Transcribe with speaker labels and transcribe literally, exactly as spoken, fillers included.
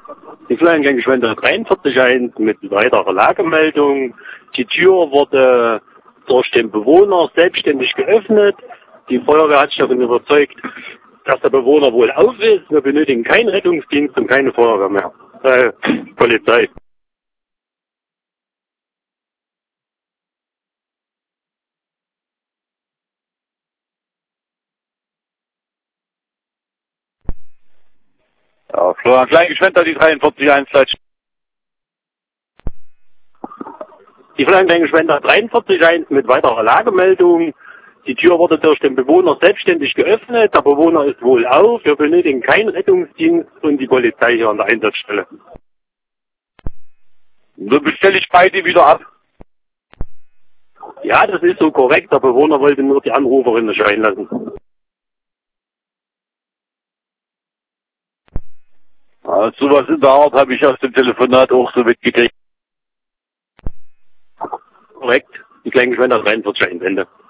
Speaker 1: Die Flaggengeschwender dreiundvierzig eins mit weiterer Lagemeldung. Die Tür wurde durch den Bewohner selbstständig geöffnet. Die Feuerwehr hat sich davon überzeugt, dass der Bewohner wohl auf ist. Wir benötigen keinen Rettungsdienst und keine Feuerwehr mehr. Äh, Polizei.
Speaker 2: Ja, Florian Kleingeschwender, die dreiundvierzig eins.
Speaker 1: Die Flaggengeschwender dreiundvierzig eins mit weiterer Lagemeldung. Die Tür wurde durch den Bewohner selbstständig geöffnet. Der Bewohner ist wohl auf. Wir benötigen keinen Rettungsdienst und die Polizei hier an der Einsatzstelle.
Speaker 2: So bestelle ich beide wieder ab.
Speaker 1: Ja, das ist so korrekt. Der Bewohner wollte nur die Anruferin nicht reinlassen.
Speaker 2: Ja, sowas in der Art habe ich aus dem Telefonat auch so mitgekriegt.
Speaker 1: Korrekt. Die Kleingeschwender dreiundvierzig eins Ende.